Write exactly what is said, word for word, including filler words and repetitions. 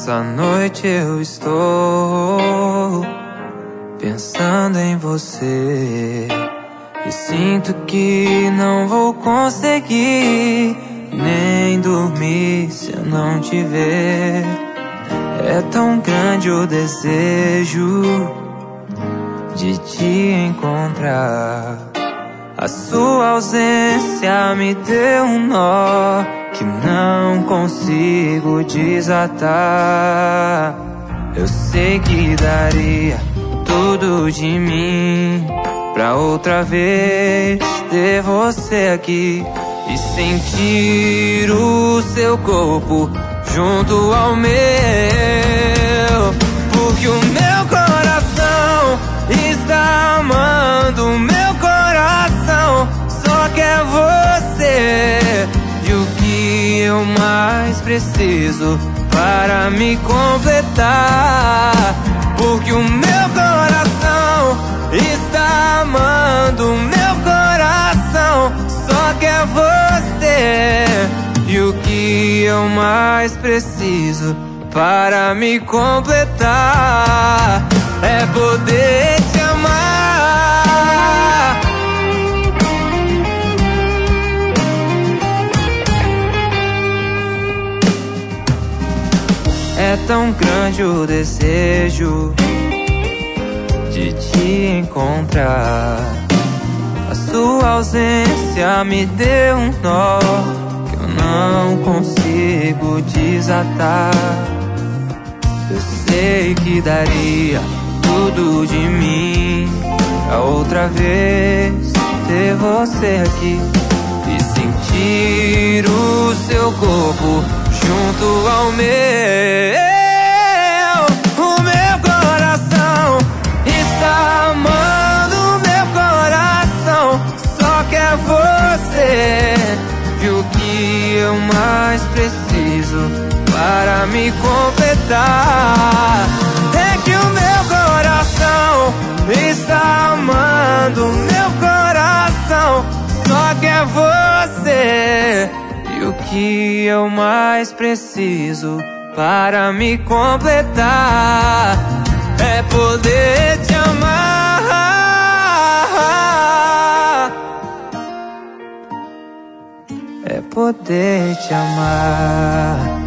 Essa noite eu estou pensando em você e sinto que não vou conseguir nem dormir se eu não te ver. É tão grande o desejo de te encontrar. A sua ausência me deu um nó que não consigo desatar. Eu sei que daria tudo de mim pra outra vez ter você aqui e sentir o seu corpo junto ao meu, porque o meu coração está amando, o meu coração só quer você. E o que eu mais preciso para me completar, porque o meu coração está amando, o meu coração só quer você. E o que eu mais preciso para me completar é poder te amar. É tão grande o desejo de te encontrar. A sua ausência me deu um nó que eu não consigo desatar. Eu sei que daria tudo de mim pra outra vez ter você aqui e sentir o seu corpo junto ao meu. O meu coração está amando, o meu coração só quer você. E o que eu mais preciso para me completar é que o meu coração está amando, o meu coração só quer você. E o que eu mais preciso para me completar é poder te amar, é poder te amar.